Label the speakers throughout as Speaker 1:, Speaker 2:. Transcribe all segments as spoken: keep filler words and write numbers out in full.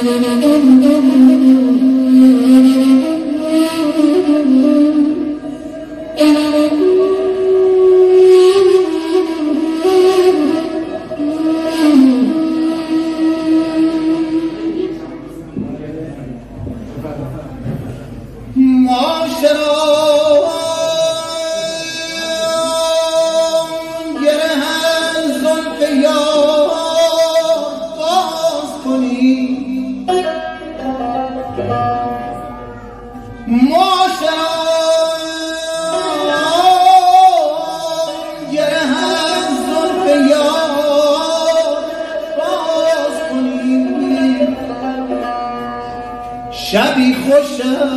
Speaker 1: شبی خوش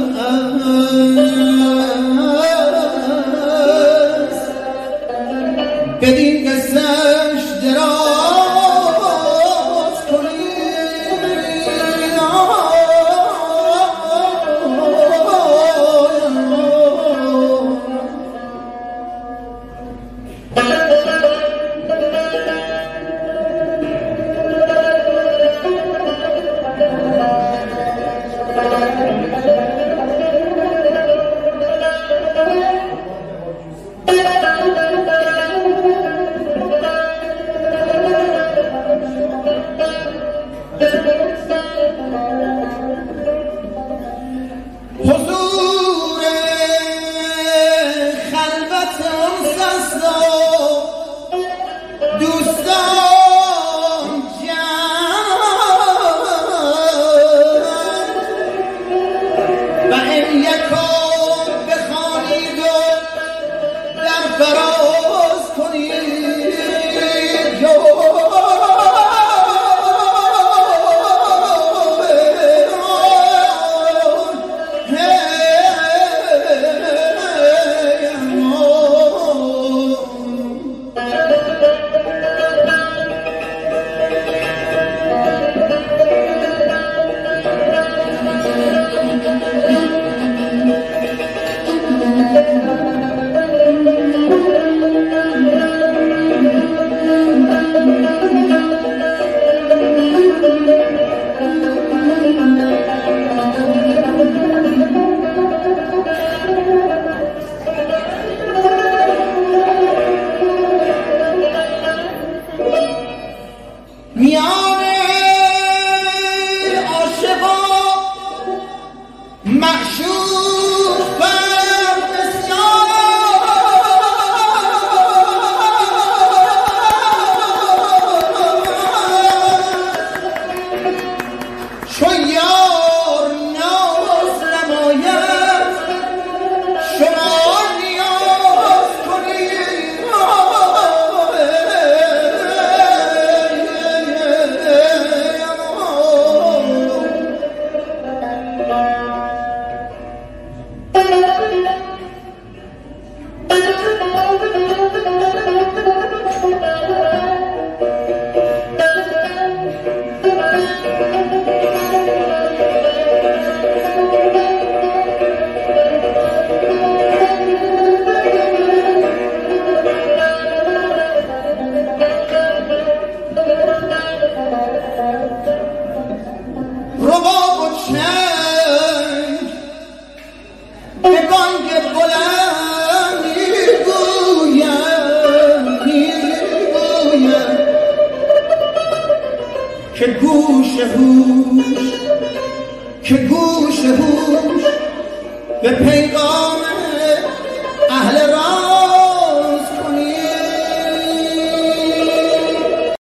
Speaker 1: است بدین قصه‌اش دراز کنیم. حضور خلوت انس و دوستان جمع و این یکم بخوانید و در فراز کنید. میان عاشق و معشوق فرق بسیار چو یار ناز نماید شما نیاز کنید. رباب و چنگ به بانگ بلند میگویم میگویم که گوش هوش که گوش هوش به پیغام